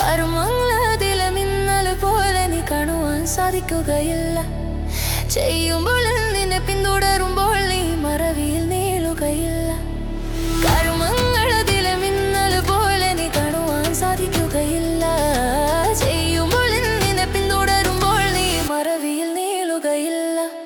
കർമ്മങ്ങളതിലെ മിന്നൽ പോലെ നീ കാണുവാൻ സാധിക്കുകയില്ല. ചെയ്യുമ്പോൾ നിന്നെ പിന്തുടരുമ്പോൾ നീ മറവിയിൽ നീളുകയില്ല. കർമ്മങ്ങളതിലെ മിന്നൽ പോലെ നീ കാണുവാൻ സാധിക്കുകയില്ല. ചെയ്യുമ്പോൾ നിന്നെ പിന്തുടരുമ്പോൾ നീ മറവിയിൽ നീളുകയില്ല.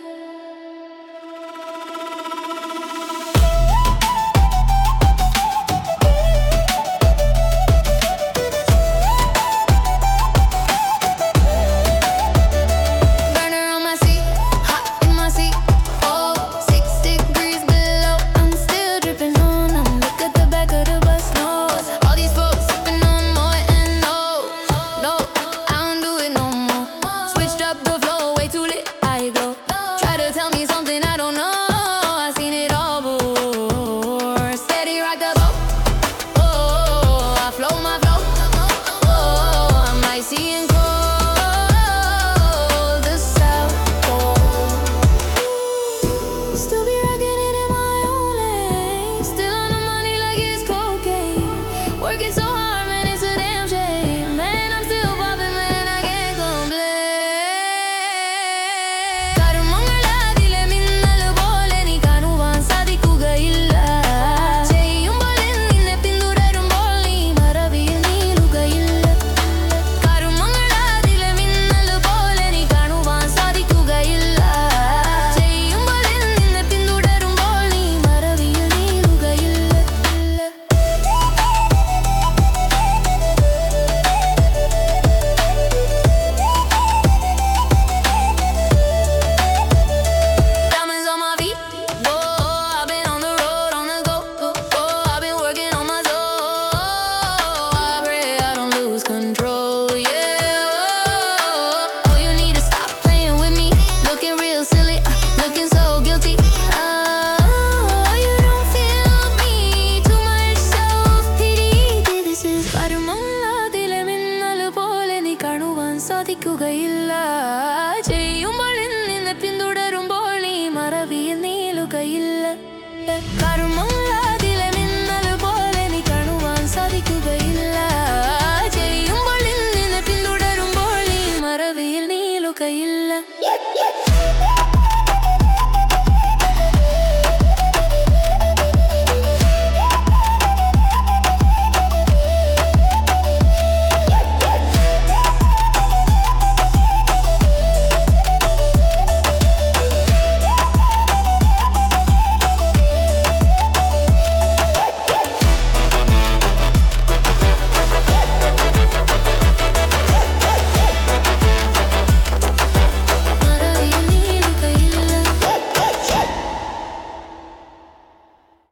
Working so hard, man, it's a damn shame. Man, I'm still popping, man, I can't complain. കർമ്മങ്ങളതിലെ മിന്നൽ പോലെ നീ കാണുവാൻ സാധിക്കുകയില്ല. ചെയ്യുമ്പോൾ നിന്നെ പിന്തുടരുമ്പോൾ നീ മറവിയിൽ നീളുകയില്ല. കർമ്മങ്ങളതിലെ മിന്നൽ പോലെ നീ കാണുവാൻ സാധിക്കുകയില്ല. ചെയ്യുമ്പോൾ നിന്നെ പിന്തുടരുമ്പോൾ നീ മറവിയിൽ നീളുകയില്ല. സാധിക്കുകയില്ല.